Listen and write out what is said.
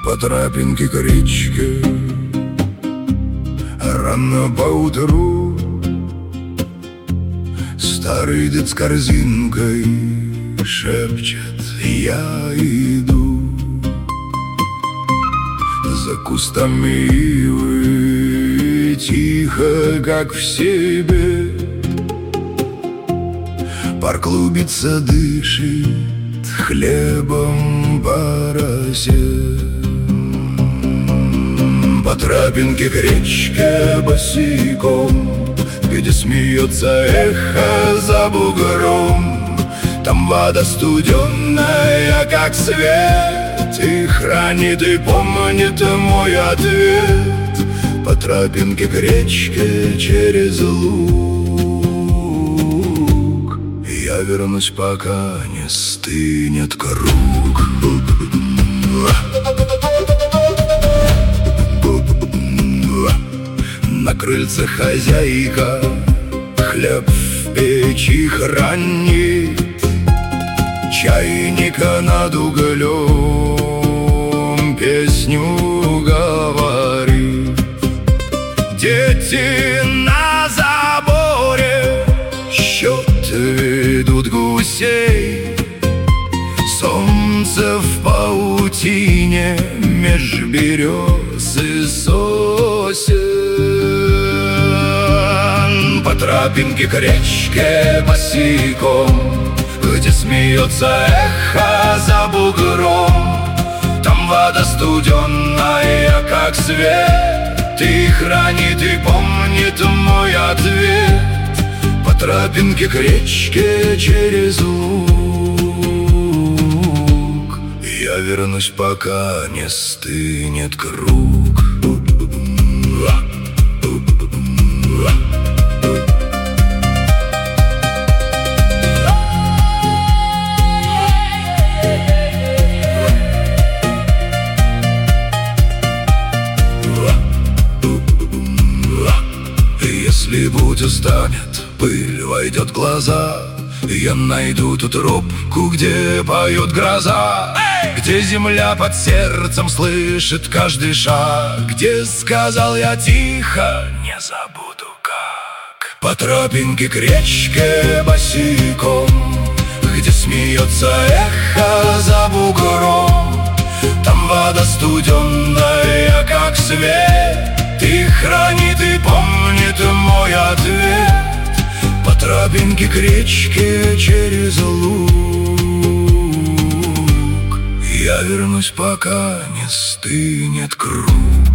по тропинке к речке. Рано поутру старый дед с корзинкой шепчет: я иду. За кустами ивы тихо, как в себе, пар клубится, дышит хлебом по росе. По тропинке к речке босиком, где смеется эхо за бугром. Там вода студеная, как свет, и хранит, и помнит мой ответ. По тропинке к речке через луг я вернусь, пока не стынет круг. На крыльце хозяйка хлеб в печи хранит, чайника над углем песню говорит. Дети на заборе счет ведут гусей, солнце в паутине меж берез и сосен. По тропинке к речке босиком, где смеется эхо за бугром. Там вода студеная, как свет, и хранит, и помнит мой ответ. По тропинке к речке через луг я вернусь, пока не стынет круг. Если путь устанет, пыль войдет в глаза, я найду ту тропку, где поет гроза, где земля под сердцем слышит каждый шаг, где сказал я тихо, не забуду как. По тропинке к речке босиком, где смеется эхо за бугром. Там вода студеная, как свет, и хранит, и помнит мой ответ. По тропинке к речке через луг я вернусь, пока не стынет круг.